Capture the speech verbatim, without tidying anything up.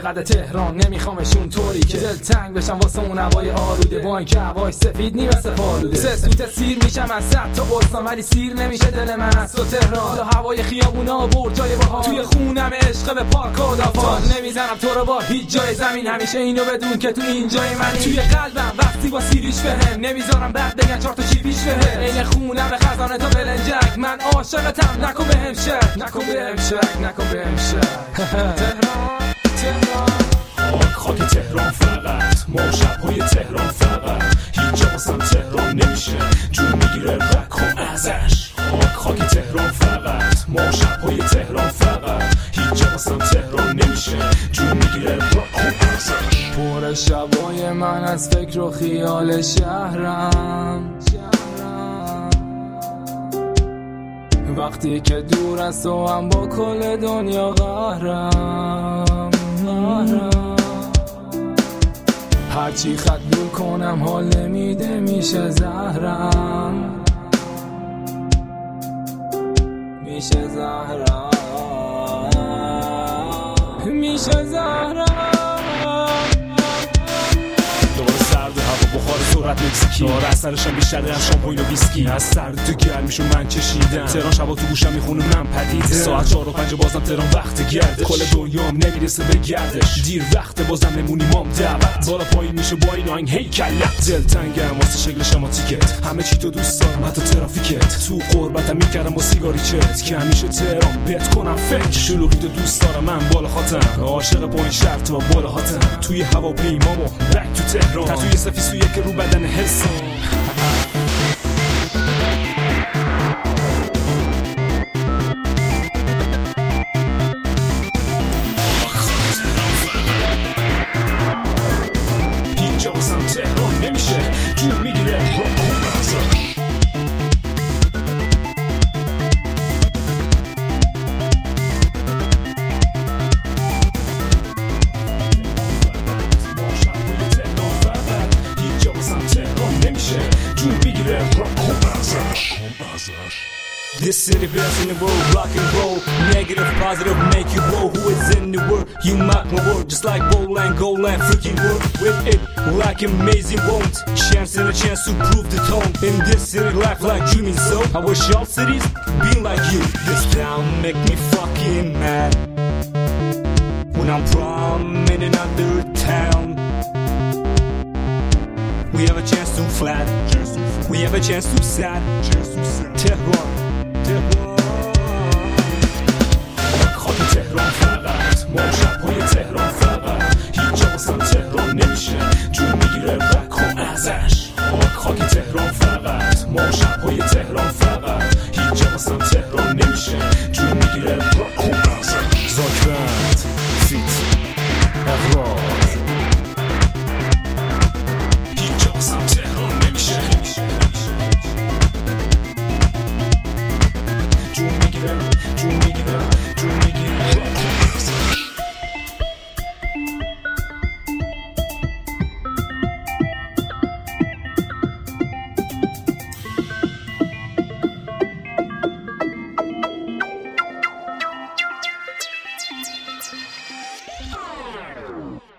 قد تهران نمیخوامشون طوری که دل تنگ بشم واسه اون هوای آلوده، با اینکه هوای سفید نی مثل پالوده. سه سوت سیر میشم از صد تا استان ولی سیر نمیشه دل من از تو تهران. حالا هوای خیابونا برجای باحال، توی خونم عشق به پارک و دافال. نمیزنم تو رو با هیچ جای زمین، همیشه اینو بدون که تو این جای منی. توی قلبم وقتی با سیریش بهم نمیذارم بعد بگن چهار تا چی پیش بهم. این خونم به خزانه تا بلنجک، من عاشقتم نکن بهم شک، نکن بهم شک، نکن بهم شک. تهران تهران خاک تهران فقط، ما شب‌های تهران فقط، هیچ جا واسم تهران نمیشه جون میگیره رکن ازش. خاک تهران فقط، ما شب‌های تهران فقط، هیچ جا واسم تهران نمیشه جون میگیره رکن ازش. پر شبای من از فکر و خیال شهرم، وقتی که دور از تو هم با کل دنیا قهرم. هرچی خط دور کنم حال نمیده میشه زهرم، میشه زهرم، میشه زهرم. دوباره سرد هوا بخار سرعت مکزیکی، داره اثرشم بیشتره از شامپاین و ویسکی. از سرد تو گرمیشو من چشیدم، تهران شبا تو گوشم میخونه من پدیده. ساعت چهار و پنج بازم تهران وقت گردش، کل دنیام نمیرسه به گردش. دیر وقت بازم نمونی مام دعوت، بالا پایین میشه با این آهنگ هی کلت. دل تنگم واسه شکل شماتیکت، همه چی تو دوست دارم حتی ترافیکت. تو قربتم میکردم با سیگاری چت که همیشه تهران بهت کنم فکر. شلوغی تو دوست دارم من بالا خاطرم، عاشق پایین شهر تا بالا هاتم. توی هواپیمامو بک تو تهران، توی سفیسویه که رو بدن حسام. هیچ جا واسم تهران نمیشه جون میگیره رکن ازش. This city best in the world, rock and roll. Negative, positive, make you roll. Who is in the world? You mark my word, just like Bowland, Goland, freaking work with it like amazing won't. Chance and a chance to prove the tone. In this city, life like dreaming, so I wish all cities be like you. This town make me fucking mad when I'm from in another town. We have a chance to flat, we have a chance to sad. Tehran, Tehran. خاک تهران فقط، ما شب‌های تهران فقط، هیچ جا واسم تهران نمیشه جون میگیره رکن ازش. خاک تهران فقط، ما شب‌های تهران فقط، هیچ جا واسم تهران نمیشه جون میگیره رکن ازش. زاکبند فیت اقرار، هیچ جا واسم تهران نمیشه جون میگیره، جون میگیره، جون میگیره رکن ازش. Wow.